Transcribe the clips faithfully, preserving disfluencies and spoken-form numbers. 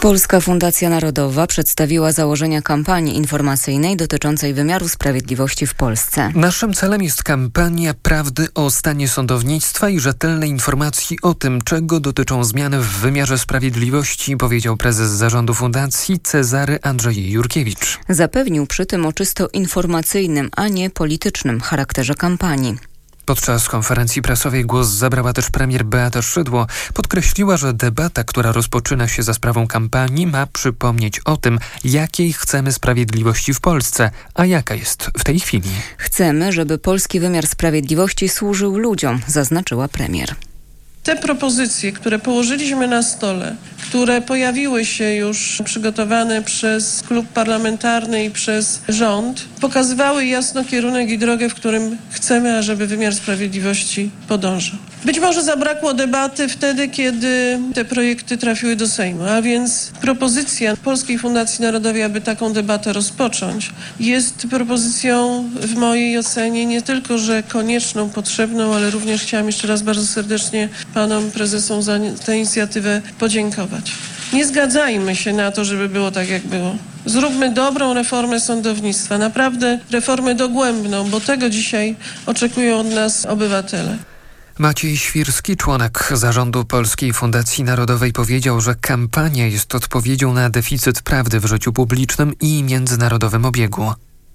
Polska Fundacja Narodowa przedstawiła założenia kampanii informacyjnej dotyczącej wymiaru sprawiedliwości w Polsce. Naszym celem jest kampania prawdy o stanie sądownictwa i rzetelnej informacji o tym, czego dotyczą zmiany w wymiarze sprawiedliwości, powiedział prezes zarządu fundacji Cezary Andrzej Jurkiewicz. Zapewnił przy tym o czysto informacyjnym, a nie politycznym charakterze kampanii. Podczas konferencji prasowej głos zabrała też premier Beata Szydło. Podkreśliła, że debata, która rozpoczyna się za sprawą kampanii, ma przypomnieć o tym, jakiej chcemy sprawiedliwości w Polsce, a jaka jest w tej chwili. Chcemy, żeby polski wymiar sprawiedliwości służył ludziom, zaznaczyła premier. Te propozycje, które położyliśmy na stole, które pojawiły się już przygotowane przez klub parlamentarny i przez rząd, pokazywały jasno kierunek i drogę, w którym chcemy, ażeby wymiar sprawiedliwości podążał. Być może zabrakło debaty wtedy, kiedy te projekty trafiły do Sejmu, a więc propozycja Polskiej Fundacji Narodowej, aby taką debatę rozpocząć, jest propozycją w mojej ocenie nie tylko, że konieczną, potrzebną, ale również chciałam jeszcze raz bardzo serdecznie panom prezesom za tę inicjatywę podziękować. Nie zgadzajmy się na to, żeby było tak, jak było. Zróbmy dobrą reformę sądownictwa, naprawdę reformę dogłębną, bo tego dzisiaj oczekują od nas obywatele. Maciej Świrski, członek zarządu Polskiej Fundacji Narodowej, powiedział, że kampania jest odpowiedzią na deficyt prawdy w życiu publicznym i międzynarodowym obiegu.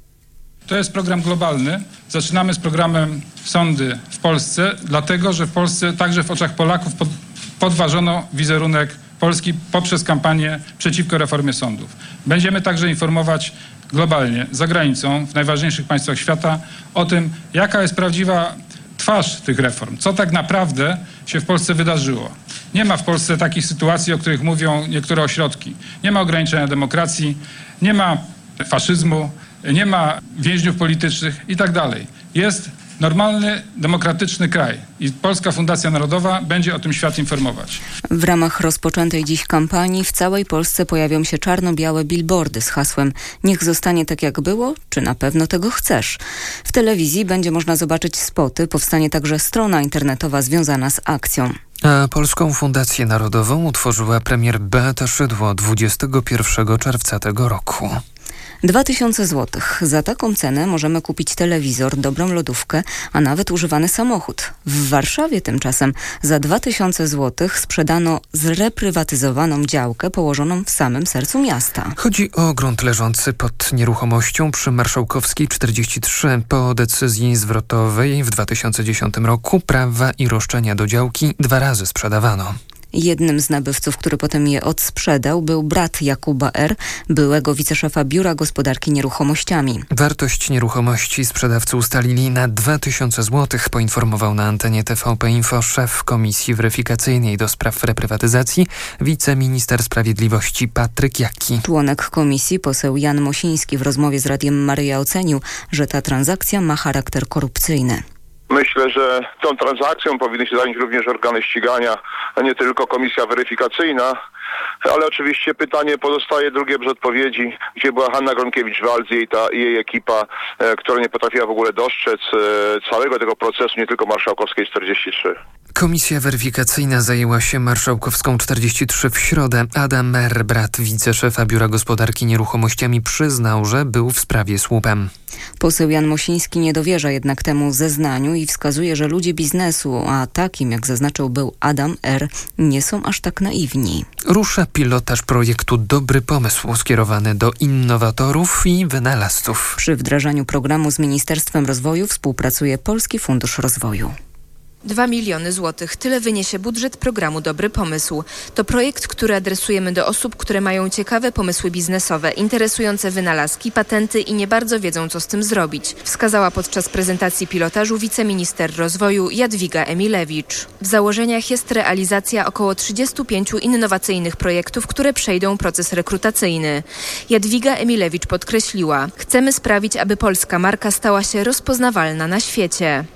To jest program globalny. Zaczynamy z programem Sądy w Polsce, dlatego że w Polsce, także w oczach Polaków, pod, podważono wizerunek Polski poprzez kampanię przeciwko reformie sądów. Będziemy także informować globalnie, za granicą, w najważniejszych państwach świata o tym, jaka jest prawdziwa twarz tych reform, co tak naprawdę się w Polsce wydarzyło. Nie ma w Polsce takich sytuacji, o których mówią niektóre ośrodki. Nie ma ograniczenia demokracji, nie ma faszyzmu, nie ma więźniów politycznych i tak dalej. Jest normalny, demokratyczny kraj i Polska Fundacja Narodowa będzie o tym świat informować. W ramach rozpoczętej dziś kampanii w całej Polsce pojawią się czarno-białe billboardy z hasłem „Niech zostanie tak jak było, czy na pewno tego chcesz?”. W telewizji będzie można zobaczyć spoty, powstanie także strona internetowa związana z akcją. A Polską Fundację Narodową utworzyła premier Beata Szydło dwudziestego pierwszego czerwca tego roku. Dwa tysiące złotych. Za taką cenę możemy kupić telewizor, dobrą lodówkę, a nawet używany samochód. W Warszawie tymczasem za dwa tysiące złotych sprzedano zreprywatyzowaną działkę położoną w samym sercu miasta. Chodzi o grunt leżący pod nieruchomością przy Marszałkowskiej czterdzieści trzy. Po decyzji zwrotowej w dwa tysiące dziesiątym roku prawa i roszczenia do działki dwa razy sprzedawano. Jednym z nabywców, który potem je odsprzedał, był brat Jakuba R., byłego wiceszefa Biura Gospodarki Nieruchomościami. Wartość nieruchomości sprzedawcy ustalili na dwa tysiące złotych, poinformował na antenie T V P Info szef Komisji Weryfikacyjnej do spraw reprywatyzacji, wiceminister sprawiedliwości Patryk Jaki. Członek komisji, poseł Jan Mosiński, w rozmowie z Radiem Maryja ocenił, że ta transakcja ma charakter korupcyjny. Myślę, że tą transakcją powinny się zająć również organy ścigania, a nie tylko komisja weryfikacyjna. Ale oczywiście pytanie pozostaje drugie bez odpowiedzi, gdzie była Hanna Gronkiewicz-Waltz i jej, ta, jej ekipa, e, która nie potrafiła w ogóle dostrzec e, całego tego procesu, nie tylko Marszałkowskiej czterdzieści trzy. Komisja weryfikacyjna zajęła się Marszałkowską czterdzieści trzy w środę. Adam R., brat wiceszefa Biura Gospodarki Nieruchomościami, przyznał, że był w sprawie słupem. Poseł Jan Mosiński nie dowierza jednak temu zeznaniu i wskazuje, że ludzie biznesu, a takim, jak zaznaczył, był Adam R., nie są aż tak naiwni. Rusza pilotaż projektu Dobry Pomysł skierowany do innowatorów i wynalazców. Przy wdrażaniu programu z Ministerstwem Rozwoju współpracuje Polski Fundusz Rozwoju. Dwa miliony złotych. Tyle wyniesie budżet programu Dobry Pomysł. To projekt, który adresujemy do osób, które mają ciekawe pomysły biznesowe, interesujące wynalazki, patenty i nie bardzo wiedzą, co z tym zrobić, wskazała podczas prezentacji pilotażu wiceminister rozwoju Jadwiga Emilewicz. W założeniach jest realizacja około trzydziestu pięciu innowacyjnych projektów, które przejdą proces rekrutacyjny. Jadwiga Emilewicz podkreśliła: chcemy sprawić, aby polska marka stała się rozpoznawalna na świecie.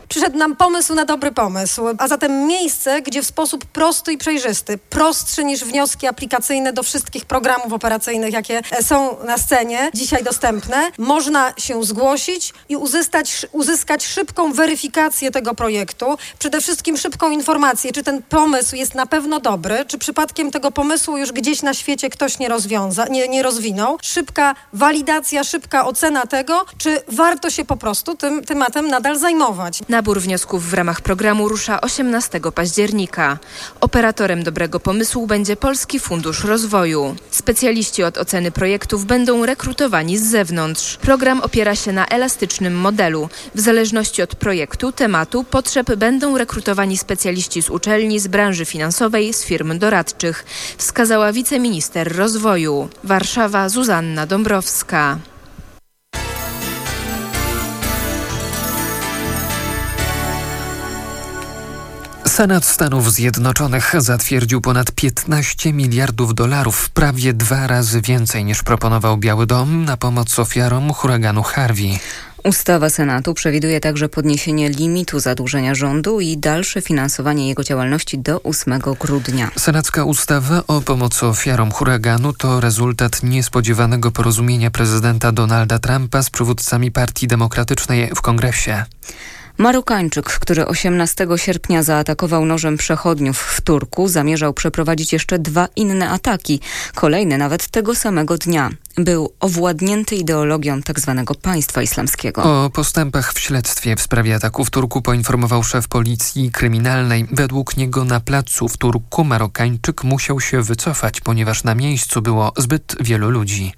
przyszedł nam pomysł na dobry pomysł, a zatem miejsce, gdzie w sposób prosty i przejrzysty, prostszy niż wnioski aplikacyjne do wszystkich programów operacyjnych, jakie są na scenie, dzisiaj dostępne, można się zgłosić i uzyskać, uzyskać szybką weryfikację tego projektu, przede wszystkim szybką informację, czy ten pomysł jest na pewno dobry, czy przypadkiem tego pomysłu już gdzieś na świecie ktoś nie rozwiąza, nie, nie rozwinął. Szybka walidacja, szybka ocena tego, czy warto się po prostu tym tematem nadal zajmować. Nabór wniosków w ramach programu rusza osiemnastego października. Operatorem dobrego pomysłu będzie Polski Fundusz Rozwoju. Specjaliści od oceny projektów będą rekrutowani z zewnątrz. Program opiera się na elastycznym modelu. W zależności od projektu, tematu, potrzeb będą rekrutowani specjaliści z uczelni, z branży finansowej, z firm doradczych, wskazała wiceminister rozwoju. Warszawa, Zuzanna Dąbrowska. Senat Stanów Zjednoczonych zatwierdził ponad piętnaście miliardów dolarów, prawie dwa razy więcej niż proponował Biały Dom, na pomoc ofiarom huraganu Harvey. Ustawa Senatu przewiduje także podniesienie limitu zadłużenia rządu i dalsze finansowanie jego działalności do ósmego grudnia. Senacka ustawa o pomocy ofiarom huraganu to rezultat niespodziewanego porozumienia prezydenta Donalda Trumpa z przywódcami Partii Demokratycznej w Kongresie. Marokańczyk, który osiemnastego sierpnia zaatakował nożem przechodniów w Turku, zamierzał przeprowadzić jeszcze dwa inne ataki, kolejne nawet tego samego dnia. Był owładnięty ideologią tzw. państwa islamskiego. O postępach w śledztwie w sprawie ataku w Turku poinformował szef policji kryminalnej. Według niego na placu w Turku Marokańczyk musiał się wycofać, ponieważ na miejscu było zbyt wielu ludzi.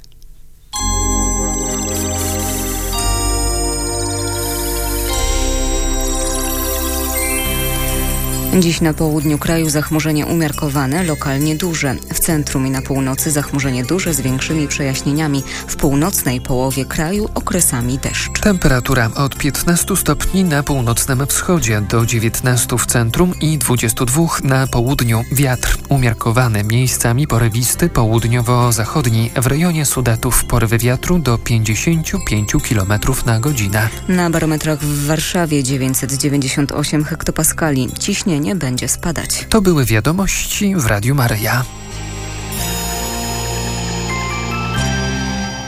Dziś na południu kraju zachmurzenie umiarkowane, lokalnie duże. W centrum i na północy zachmurzenie duże z większymi przejaśnieniami. W północnej połowie kraju okresami deszcz. Temperatura od piętnastu stopni na północnym wschodzie do dziewiętnastu w centrum i dwudziestu dwóch na południu. Wiatr umiarkowany, miejscami porywisty, południowo-zachodni. W rejonie Sudetów porywy wiatru do pięćdziesięciu pięciu kilometrów na godzinę. Na barometrach w Warszawie dziewięćset dziewięćdziesiąt osiem hektopaskali. Ciśnienie nie będzie spadać. To były wiadomości w Radiu Maryja.